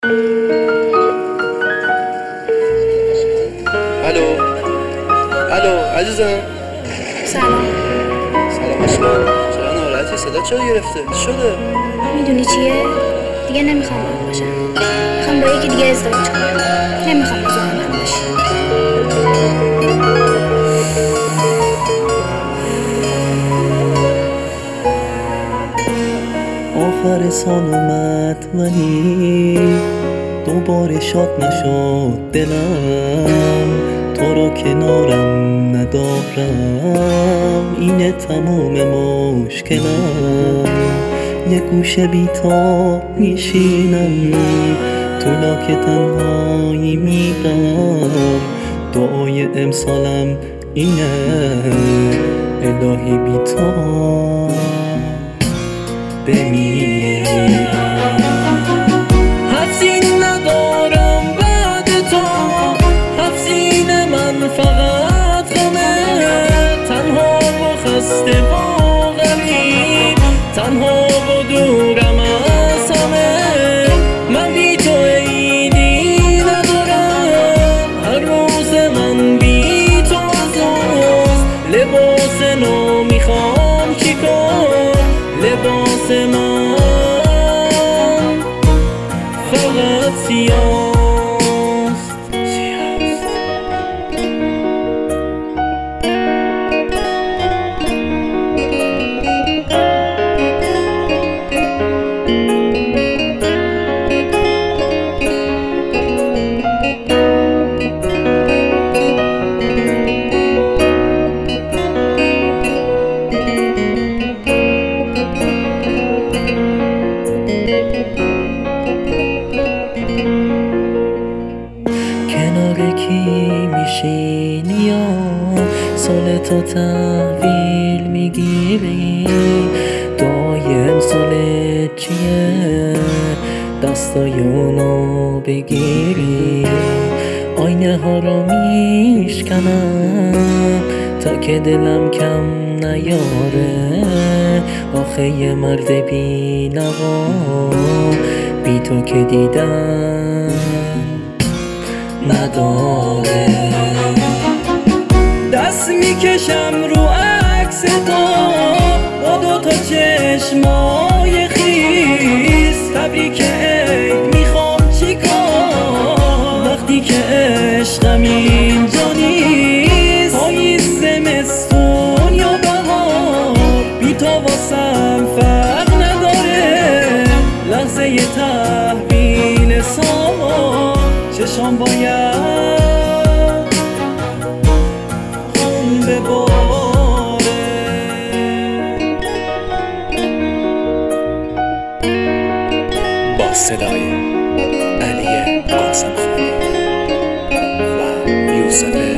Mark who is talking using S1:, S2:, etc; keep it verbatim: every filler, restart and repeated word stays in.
S1: الو الو عزیزم.
S2: سلام.
S1: سلام عشقم. چرا ناراحتی؟ صدا چرا گرفته؟ چی شده؟
S2: میدونی چیه؟ دیگه نمیخوام باهات باشم. میخوام با یکی دیگه ازدواج کنم. نمیخوام مزاحم من باشی.
S3: آخر سال اومد ولی دوباره شاد نشد دلم، تو را کنارم ندارم، اینه تموم مشکلم. یه گوشه بی‌تاب میشینم، تو لاک تنهایی میرم، دعای امسالم اینه الهی بی‌تاب بمیرم. حفظین ندارم بعد تو، حفظین من فقط غمه، تنها و خسته و غریب، تنها و دورم از همه. من بی تو عیدی ندارم، هر روز من بی تو عزاست. لباس نو میخوام چیکار، لباس من فقط سیاست. کنار کی میشینی یا سال تو تحویل میگیری؟ دعای امسال چیه؟ دستای اونو بگیری. آینه ها رو میشکنم تا که دلم کم نیاره. آخه یه مرد بی نوا بی تو که دیدم نداره. دست میکشم رو عکس تو با دوتا چشمای خیس. تبریک عید میخوام چیکار وقتی که عشقم اینجا نیست؟ پاییز زمستون یا بهار بی تو واسم فرق نداره. لحظه تحویل سامان چشام باید خون بباره.
S1: با صدای علی قاسم خانی و یوسف